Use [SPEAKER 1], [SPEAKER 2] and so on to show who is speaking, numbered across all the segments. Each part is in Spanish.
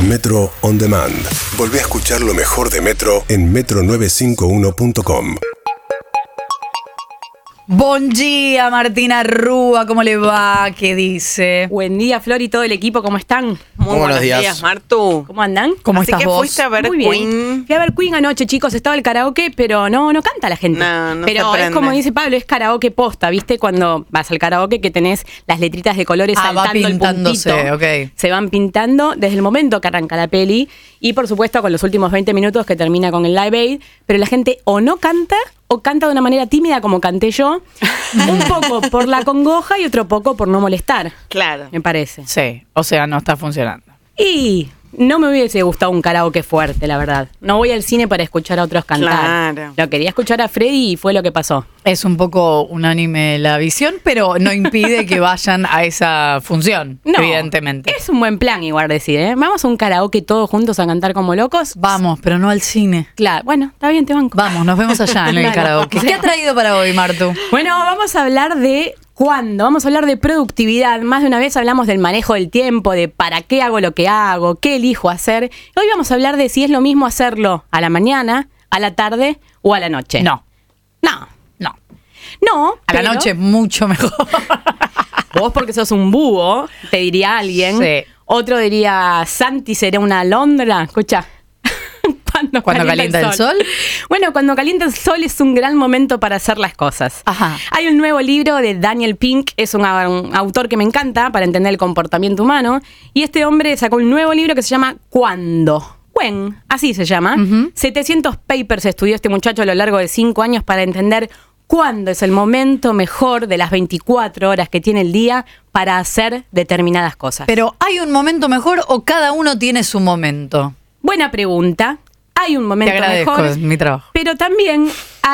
[SPEAKER 1] Metro On Demand. Volvé a escuchar lo mejor de Metro en metro951.com.
[SPEAKER 2] Buen día, Martina Rúa, ¿cómo le va? ¿Qué dice?
[SPEAKER 3] Buen día, Flor y todo el equipo, ¿cómo están?
[SPEAKER 4] Muy buenos días, Martu.
[SPEAKER 3] ¿Cómo andan?
[SPEAKER 2] ¿Cómo
[SPEAKER 4] Así
[SPEAKER 2] estás
[SPEAKER 4] que
[SPEAKER 2] vos?
[SPEAKER 4] fuiste a ver
[SPEAKER 3] Muy bien.
[SPEAKER 4] Queen.
[SPEAKER 3] Fui a ver Queen anoche, chicos, estaba el karaoke, pero no canta la gente.
[SPEAKER 4] No
[SPEAKER 3] pero
[SPEAKER 4] se
[SPEAKER 3] es
[SPEAKER 4] prende.
[SPEAKER 3] como dice Pablo, es karaoke posta, ¿viste? Cuando vas al karaoke que tenés las letritas de colores
[SPEAKER 2] va
[SPEAKER 3] saltando el
[SPEAKER 2] pintándose,
[SPEAKER 3] puntito.
[SPEAKER 2] ok.
[SPEAKER 3] Se van pintando desde el momento que arranca la peli y por supuesto con los últimos 20 minutos que termina con el Live Aid, pero la gente o no canta o canta de una manera tímida como canté yo, un poco por la congoja y otro poco por no molestar,
[SPEAKER 4] Claro.
[SPEAKER 3] me parece.
[SPEAKER 2] Sí, o sea, no está funcionando.
[SPEAKER 3] Y no me hubiese gustado un karaoke fuerte, la verdad. No voy al cine para escuchar a otros cantar.
[SPEAKER 4] Claro.
[SPEAKER 3] Lo quería escuchar a Freddy y fue lo que pasó.
[SPEAKER 2] Es un poco unánime la visión, pero no impide que vayan a esa función,
[SPEAKER 3] No,
[SPEAKER 2] evidentemente.
[SPEAKER 3] es un buen plan igual decir, ¿eh? Vamos a un karaoke todos juntos a cantar como locos.
[SPEAKER 2] Vamos, pero no al cine.
[SPEAKER 3] Claro, bueno, está bien, te banco.
[SPEAKER 2] Vamos, nos vemos allá en el
[SPEAKER 3] Claro.
[SPEAKER 2] karaoke. ¿Qué ha traído para hoy, Martu?
[SPEAKER 3] Bueno, vamos a hablar de cuándo, vamos a hablar de productividad. Más de una vez hablamos del manejo del tiempo, de para qué hago lo que hago, qué elijo hacer. Hoy vamos a hablar de si es lo mismo hacerlo a la mañana, a la tarde o a la noche.
[SPEAKER 2] No,
[SPEAKER 3] No.
[SPEAKER 2] no.
[SPEAKER 3] No.
[SPEAKER 2] A la
[SPEAKER 3] pero
[SPEAKER 2] noche mucho mejor.
[SPEAKER 3] Vos porque sos un búho, te diría alguien.
[SPEAKER 2] Sí.
[SPEAKER 3] Otro diría, Santi será una alondra. Escucha.
[SPEAKER 2] ¿Cuando calienta el sol?
[SPEAKER 3] Bueno, cuando calienta el sol es un gran momento para hacer las cosas.
[SPEAKER 2] Ajá.
[SPEAKER 3] Hay un nuevo libro de Daniel Pink, es un autor que me encanta para entender el comportamiento humano. Y este hombre sacó un nuevo libro que se llama ¿Cuándo? When, así se llama. 700 papers estudió este muchacho a lo largo de 5 años para entender cuándo es el momento mejor de las 24 horas que tiene el día para hacer determinadas cosas.
[SPEAKER 2] Pero ¿hay un momento mejor o cada uno tiene su momento?
[SPEAKER 3] Buena pregunta. Hay un momento
[SPEAKER 2] Te agradezco,
[SPEAKER 3] mejor,
[SPEAKER 2] es mi trabajo.
[SPEAKER 3] pero también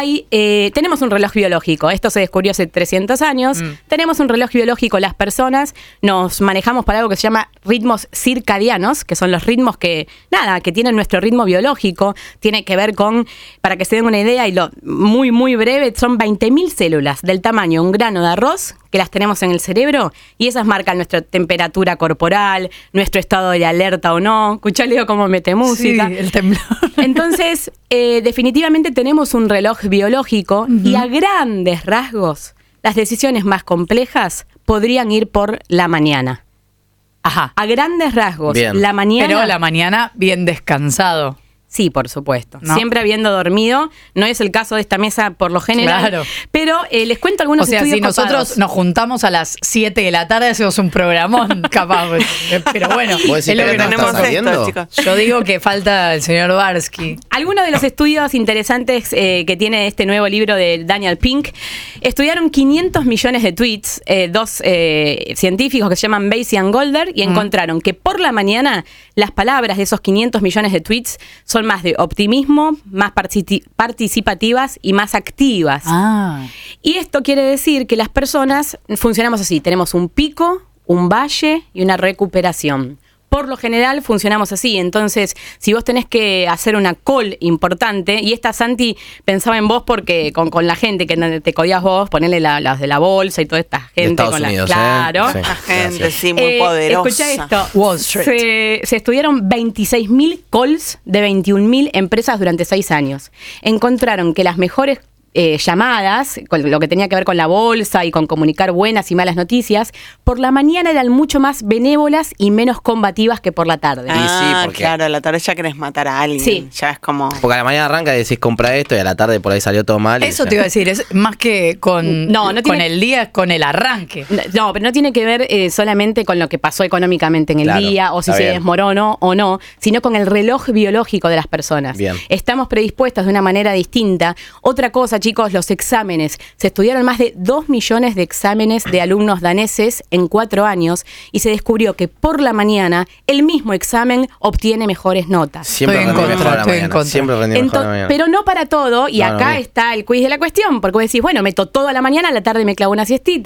[SPEAKER 3] tenemos un reloj biológico. Esto se descubrió hace 300 años. Tenemos un reloj biológico las personas. Nos manejamos por algo que se llama ritmos circadianos, que son los ritmos que tienen nuestro ritmo biológico. Tiene que ver con, para que se den una idea, y lo muy, muy breve, son 20.000 células del tamaño de un grano de arroz que las tenemos en el cerebro y esas marcan nuestra temperatura corporal, nuestro estado de alerta o no. Escuchá, Leo, cómo mete música.
[SPEAKER 2] Sí, el temblor.
[SPEAKER 3] Entonces, definitivamente tenemos un reloj biológico y a grandes rasgos, las decisiones más complejas podrían ir por la mañana.
[SPEAKER 2] Ajá.
[SPEAKER 3] A grandes rasgos,
[SPEAKER 4] Bien.
[SPEAKER 3] la mañana...
[SPEAKER 2] Pero a la mañana bien descansado.
[SPEAKER 3] Sí, por supuesto.
[SPEAKER 2] ¿No?
[SPEAKER 3] Siempre habiendo dormido. No es el caso de esta mesa por lo general.
[SPEAKER 2] Claro.
[SPEAKER 3] Pero les cuento algunos
[SPEAKER 2] O sea,
[SPEAKER 3] estudios
[SPEAKER 2] si nosotros
[SPEAKER 3] copados.
[SPEAKER 2] nos juntamos a las 7 de la tarde, hacemos un programón, capaz. Pero bueno,
[SPEAKER 4] ¿Vos decís
[SPEAKER 2] es lo
[SPEAKER 4] que
[SPEAKER 2] que
[SPEAKER 4] no
[SPEAKER 2] nos
[SPEAKER 4] estamos
[SPEAKER 2] toca.
[SPEAKER 4] haciendo?
[SPEAKER 5] chicos.
[SPEAKER 2] Yo digo que falta el señor Barsky.
[SPEAKER 3] Algunos de los estudios interesantes que tiene este nuevo libro de Daniel Pink, estudiaron 500 millones de tweets, dos científicos que se llaman Basie y Golder, y encontraron que por la mañana las palabras de esos 500 millones de tweets son más de optimismo, más participativas y más activas.
[SPEAKER 2] Ah.
[SPEAKER 3] Y esto quiere decir que las personas funcionamos así, tenemos un pico, un valle y una recuperación. Por lo general funcionamos así, entonces si vos tenés que hacer una call importante, y esta Santi pensaba en vos porque con la gente que te codías vos, ponerle las de la bolsa y toda esta gente.
[SPEAKER 4] Estados
[SPEAKER 3] con
[SPEAKER 4] Unidos,
[SPEAKER 3] claro.
[SPEAKER 4] Sí.
[SPEAKER 5] Esta gente,
[SPEAKER 4] Gracias.
[SPEAKER 5] sí, muy poderosa.
[SPEAKER 3] Escucha esto.
[SPEAKER 2] Wall Street.
[SPEAKER 3] Se estudiaron 26.000 calls de 21.000 empresas durante 6 años. Encontraron que las mejores llamadas, con lo que tenía que ver con la bolsa y con comunicar buenas y malas noticias, por la mañana eran mucho más benévolas y menos combativas que por la tarde.
[SPEAKER 4] sí, porque-
[SPEAKER 5] claro, a la tarde ya querés matar a alguien.
[SPEAKER 3] Sí.
[SPEAKER 5] Ya es como...
[SPEAKER 4] Porque a la mañana arranca y decís compra esto y a la tarde por ahí salió todo mal. y
[SPEAKER 2] Eso
[SPEAKER 4] ya.
[SPEAKER 2] te iba a decir, es más que con,
[SPEAKER 3] No
[SPEAKER 2] con
[SPEAKER 3] tiene-
[SPEAKER 2] el día, con el arranque.
[SPEAKER 3] No, pero no tiene que ver solamente con lo que pasó económicamente en el
[SPEAKER 4] Claro,
[SPEAKER 3] día o si
[SPEAKER 4] está
[SPEAKER 3] se
[SPEAKER 4] bien.
[SPEAKER 3] desmoronó o no, sino con el reloj biológico de las personas.
[SPEAKER 4] Bien.
[SPEAKER 3] Estamos predispuestos de una manera distinta. Otra cosa, chicos, los exámenes. Se estudiaron más de 2 millones de exámenes de alumnos daneses en 4 años y se descubrió que por la mañana el mismo examen obtiene mejores notas.
[SPEAKER 4] Siempre
[SPEAKER 2] Estoy en
[SPEAKER 4] rendí
[SPEAKER 2] contra,
[SPEAKER 4] mejor a la
[SPEAKER 2] estoy en
[SPEAKER 4] mañana.
[SPEAKER 2] contra.
[SPEAKER 4] Siempre rendí mejor a la mañana.
[SPEAKER 3] Pero no para todo, y
[SPEAKER 4] No,
[SPEAKER 3] acá
[SPEAKER 4] no.
[SPEAKER 3] está el quiz de la cuestión, porque vos decís, bueno, meto todo a la mañana, a la tarde me clavo una siestita.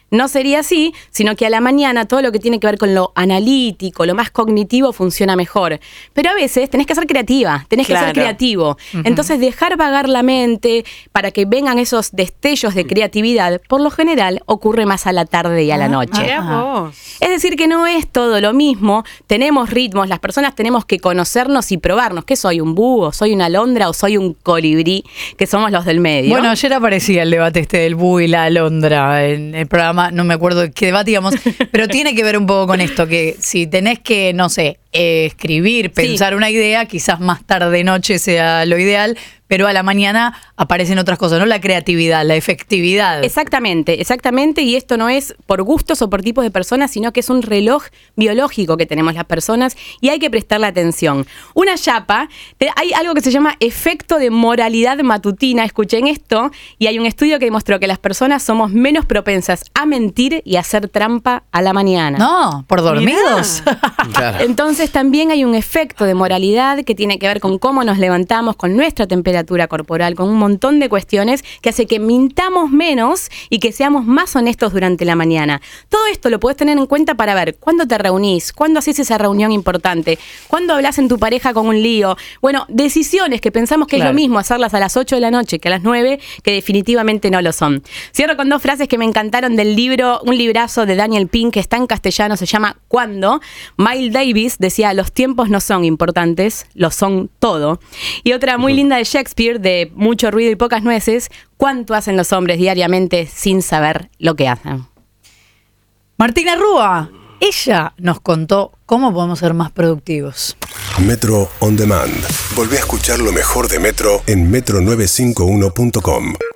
[SPEAKER 3] no sería así, sino que a la mañana todo lo que tiene que ver con lo analítico, lo más cognitivo funciona mejor. Pero a veces tenés que ser creativa, tenés que ser creativo. Entonces dejar vagar la mente para que vengan esos destellos de creatividad, por lo general ocurre más a la tarde y a la noche. Es decir, que no es todo lo mismo, tenemos ritmos, las personas tenemos que conocernos y probarnos. ¿Qué soy? ¿Un búho? ¿Soy una alondra o soy un colibrí? Que somos los del medio.
[SPEAKER 2] Bueno, ayer aparecía el debate del búho y la alondra en el programa. No me acuerdo de qué debatíamos, pero tiene que ver un poco con esto, que si tenés que, no sé, escribir, pensar una idea, quizás más tarde noche sea lo ideal, pero a la mañana aparecen otras cosas, ¿no? La creatividad, la efectividad.
[SPEAKER 3] Exactamente, y esto no es por gustos o por tipos de personas, sino que es un reloj biológico que tenemos las personas y hay que prestarle atención. Una chapa, hay algo que se llama efecto de moralidad matutina, escuchen esto, y hay un estudio que demostró que las personas somos menos propensas a mentir y a hacer trampa a la mañana.
[SPEAKER 2] No, por dormidos.
[SPEAKER 4] Claro.
[SPEAKER 3] Entonces también hay un efecto de moralidad que tiene que ver con cómo nos levantamos, con nuestra temperatura corporal, con un montón de cuestiones que hace que mintamos menos y que seamos más honestos durante la mañana. Todo esto lo podés tener en cuenta para ver cuándo te reunís, cuándo haces esa reunión importante, cuándo hablas en tu pareja con un lío. Bueno, decisiones que pensamos que es lo mismo hacerlas a las 8 de la noche que a las 9, que definitivamente no lo son. Cierro con 2 frases que me encantaron del libro, un librazo de Daniel Pink que está en castellano, se llama ¿Cuándo? Miles Davis decía, los tiempos no son importantes, lo son todo. Y otra muy linda de Shakespeare, de mucho ruido y pocas nueces, ¿cuánto hacen los hombres diariamente sin saber lo que hacen?
[SPEAKER 2] Martina Rúa, ella nos contó cómo podemos ser más productivos.
[SPEAKER 1] Metro On Demand. Volvé a escuchar lo mejor de Metro en metro951.com.